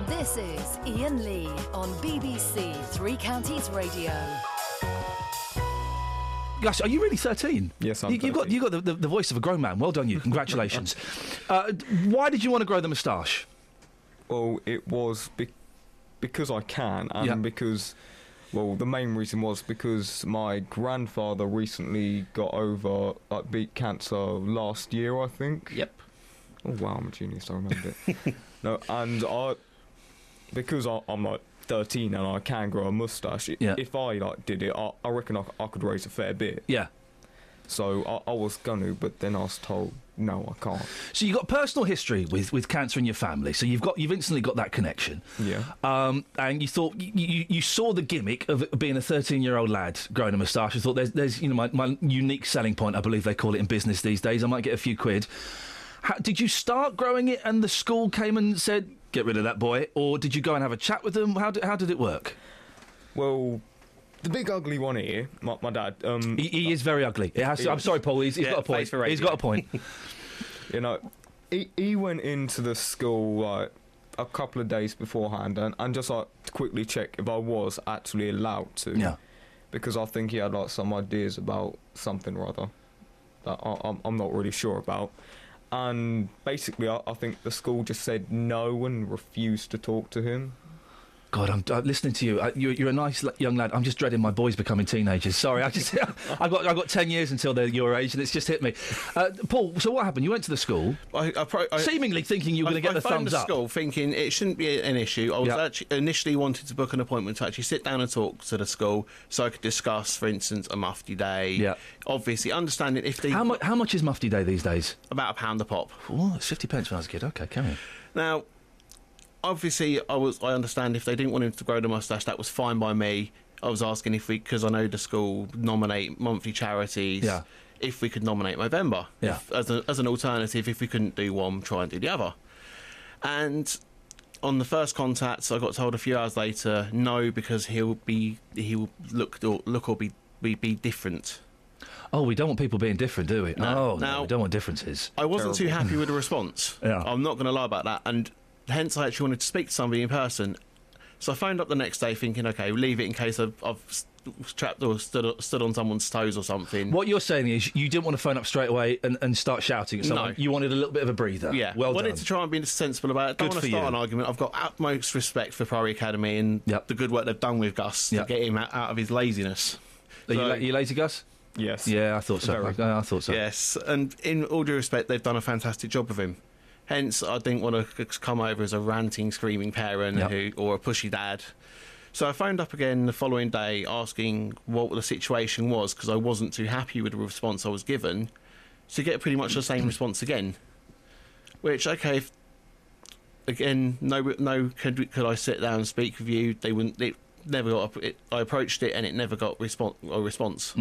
This is Ian Lee on BBC Three Counties Radio. Gosh, are you really 13? Yes, I'm 13. You've got the voice of a grown man. Well done, you. Congratulations. Why did you want to grow the moustache? Well, it was because I can, and because, well, the main reason was because my grandfather recently got over, beat cancer last year, I think. Yep. Oh, wow, I'm a genius, I remember it. No, and because I'm like 13 and I can grow a moustache, if I did it, I reckon I could raise a fair bit. Yeah. So I was going to, but then I was told, no, I can't. So you've got personal history with cancer in your family, so you've instantly got that connection. Yeah. And you thought, you saw the gimmick of being a 13-year-old lad growing a moustache. You thought, there's my unique selling point, I believe they call it in business these days. I might get a few quid. Did you start growing it and the school came and said, get rid of that boy? Or did you go and have a chat with them? How did it work? Well, the big ugly one here, my dad... He is very ugly. I'm sorry, Paul, he's got a point. He's got a point. He went into the school a couple of days beforehand and just to quickly check if I was actually allowed to. Yeah. Because I think he had some ideas about something or other that I'm not really sure about. And basically, I think the school just said no and refused to talk to him. God, I'm listening to you. You're a nice young lad. I'm just dreading my boys becoming teenagers. Sorry, I've got 10 years until they're your age, and it's just hit me. Paul, so what happened? You went to the school, seemingly thinking you were going to get the thumbs up. I phoned the school thinking it shouldn't be an issue. I was actually initially wanted to book an appointment to actually sit down and talk to the school so I could discuss, for instance, a mufti day. Yeah. Obviously, understanding if they... How much is mufti day these days? About £1 a pop. Oh, it's 50 pence when I was a kid. Okay, carry on. Now... Obviously, I understand if they didn't want him to grow the moustache, that was fine by me. I was asking because I know the school nominate monthly charities, if we could nominate Movember as an alternative. If we couldn't do one, try and do the other. And on the first contact, I got told a few hours later, no, because he will look or be different. Oh, we don't want people being different, do we? No, no, we don't want differences. I wasn't too happy with the response. I'm not going to lie about that, and hence I actually wanted to speak to somebody in person. So I phoned up the next day thinking, OK, leave it in case I've trapped or stood on someone's toes or something. What you're saying is you didn't want to phone up straight away and start shouting at someone. No. You wanted a little bit of a breather. Yeah. Well done. I wanted to try and be sensible about it. Don't want to start an argument. I've got utmost respect for Priory Academy and the good work they've done with Gus to get him out of his laziness. Are you lazy, Gus? Yes. Yeah, I thought so. I thought so. Yes, and in all due respect, they've done a fantastic job with him. Hence, I didn't want to come over as a ranting, screaming parent or a pushy dad. So I phoned up again the following day asking what the situation was, because I wasn't too happy with the response I was given, to get pretty much the same response again. Which, OK, again, no, could I sit down and speak with you? They wouldn't. It never got. I approached it and it never got a response.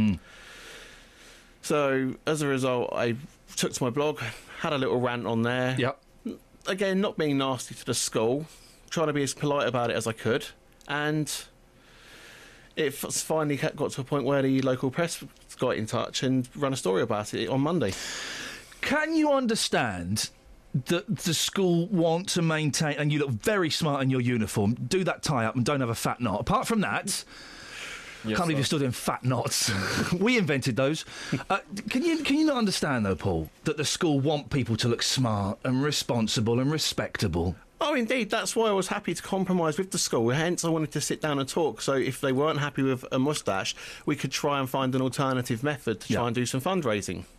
So as a result, I took to my blog, had a little rant on there. Yep. Again, not being nasty to the school, trying to be as polite about it as I could, and it finally got to a point where the local press got in touch and ran a story about it on Monday. Can you understand that the school want to maintain, and you look very smart in your uniform, do that tie up and don't have a fat knot? Apart from that... Yes, can't believe you're still doing fat knots. We invented those. Can you not understand, though, Paul, that the school want people to look smart and responsible and respectable? Oh, indeed. That's why I was happy to compromise with the school. Hence, I wanted to sit down and talk. So if they weren't happy with a moustache, we could try and find an alternative method to try and do some fundraising.